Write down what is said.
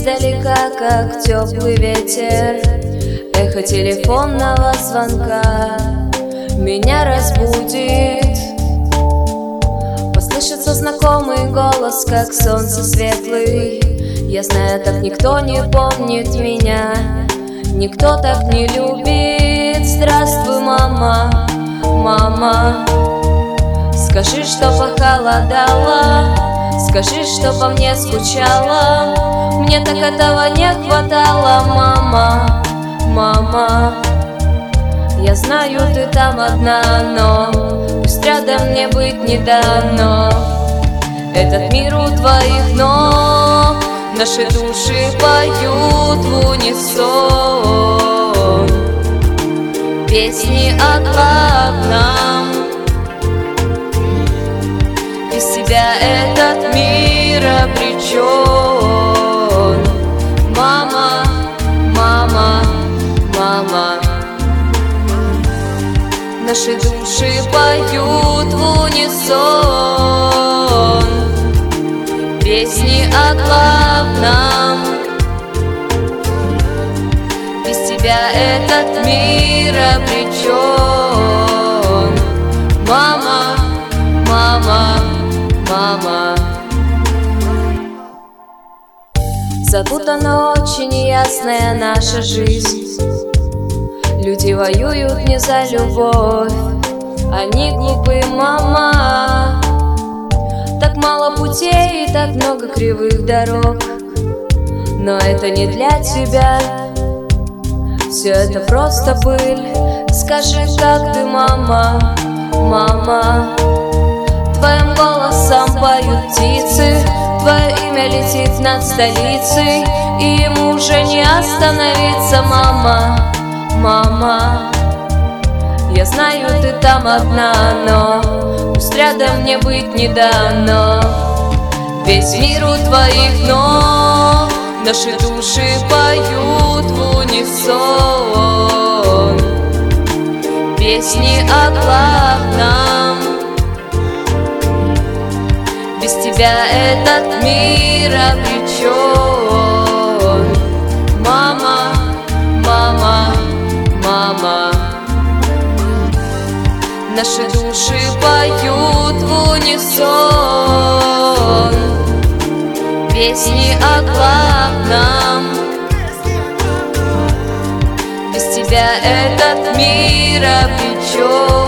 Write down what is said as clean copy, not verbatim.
издалека, как теплый ветер. Эхо телефонного звонка меня разбудит. Послышится знакомый голос, как солнце светлый. Я знаю, так никто не помнит меня, никто так не любит. Здравствуй, мама, мама. Скажи, что похолодало, скажи, что по мне скучала. Мне так этого не хватало, мама, мама. Я знаю, ты там одна, но пусть рядом мне быть не дано. Этот мир у твоих ног, наши души поют в унисон песни о главном. Без тебя этот мир обречен. Мама, мама, мама. Наши души поют в унисон песни о главном. Без тебя этот мир обречен. Мама, мама, мама. Запутана очень ясная наша жизнь. Люди воюют не за любовь, они глупы, мама. Так мало путей и так много кривых дорог, но это не для тебя. Все это просто пыль. Скажи, как ты, мама, мама. Твоим голосом поют птицы, твое имя летит над столицей, и ему уже не остановиться, мама, мама. Я знаю, ты там одна, но пусть рядом мне быть не дано. Весь мир у твоих ног, наши души поют в унисон песни о главном. Без тебя этот мир обречен. Мама, мама, мама. Наши души поют в унисон песни о главном. Без тебя этот мир обречен.